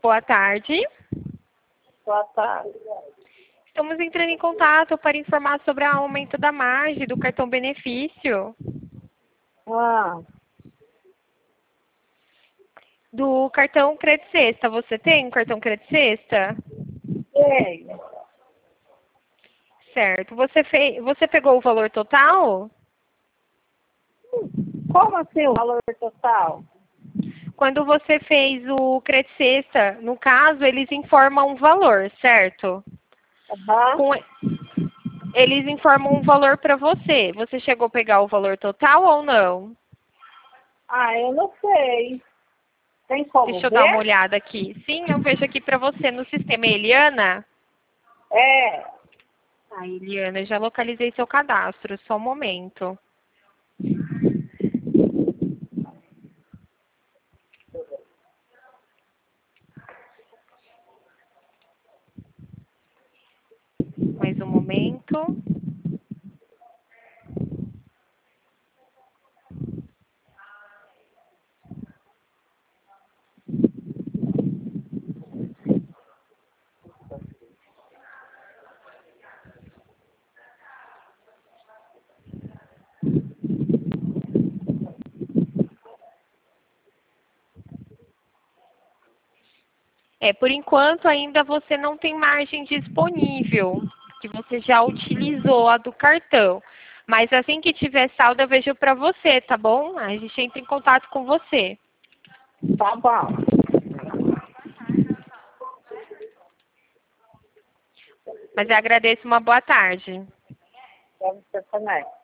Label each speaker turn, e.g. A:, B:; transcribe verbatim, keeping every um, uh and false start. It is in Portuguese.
A: Boa tarde.
B: Boa tarde.
A: Estamos entrando em contato para informar sobre o aumento da margem do cartão benefício.
B: Ah,
A: Do cartão Crédito Sexta. Você tem um cartão Crédito Sexta?
B: sei.
A: Certo. Você, fez, você pegou o valor total?
B: Como assim o valor total?
A: Quando você fez o Crédito Sexta, no caso, eles informam um valor, certo?
B: Aham.
A: Com, eles informam um valor para você. Você chegou a pegar o valor total ou não?
B: Ah, eu não sei. Tem como
A: Deixa eu dar uma
B: ver?
A: olhada aqui. Sim, eu vejo aqui para você no sistema. Eliana?
B: É.
A: Ah, Eliana, eu já localizei seu cadastro. Só um momento. Mais um momento. É, por enquanto ainda você não tem margem disponível, que você já utilizou a do cartão. Mas assim que tiver saldo eu vejo para você, tá bom? A gente entra em contato com você.
B: Tá bom.
A: Mas eu agradeço, uma boa tarde.
B: Pra você também.